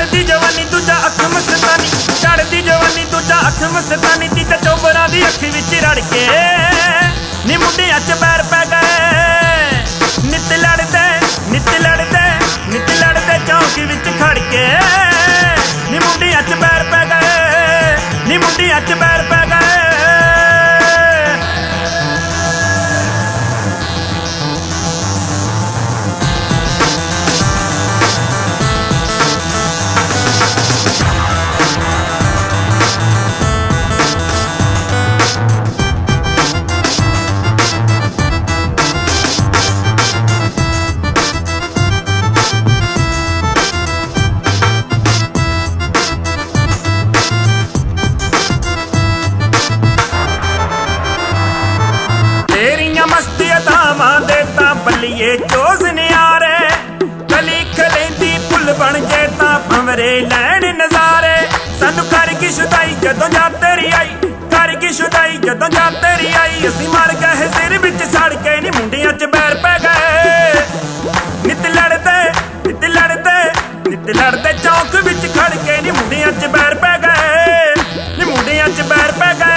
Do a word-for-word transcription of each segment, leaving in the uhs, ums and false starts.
चढ़दी जवानी दूजा अख मस्तानी, चढ़दी जवानी दूजा अख मस्तानी, तीजा चोबरां दी अख विच रड़ के नी मुंडियां च बैर पै गए। नित लड़दे नित लड़दे नित लड़दे चौंक विच खड़ के नी मुंडियां च बैर पै गए, नी मुंडियां च बैर पै गए। मस्ती अदावां दे तां बल्लिए चोज न्यारे, गली खलेंदी फुल बन जे तां भंवरे लैण नजारे। सानू करगी शुदाई जदों जा तेरी आई, करगी शुदाई जदों जा तेरी आई, असीं मर गए सिर विच सड़ के नी मुंडियां च बैर पै गए। नित लड़दे नित लड़दे नित लड़दे चौंक विच खड़ के नी मुंडियां च बैर पै गए, नी मुंडियां च बैर पै गए।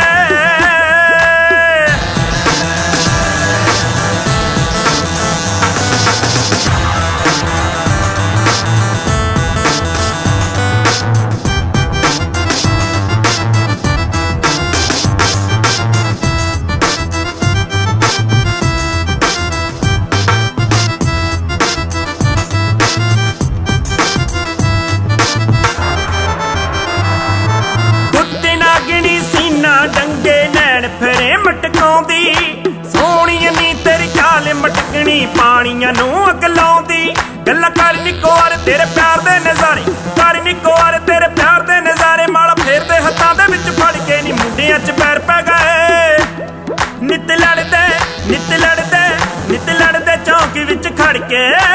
डंगे नैन फिरे मटकाउंदी, सोहणीए नी तेरी चाल मटकनी पानियां नूं अग लाउंदी। गल्लां कर निक्को वार तेरे प्यार दे नज़ारे, कर निक्को वार तेरे प्यार दे नज़ारे, माला फेरदे हत्थां दे विच फड़ के नी मुंडियां च पैर पै गए। नित लड़दे नित लड़दे नित लड़दे चौंक विच खड़ के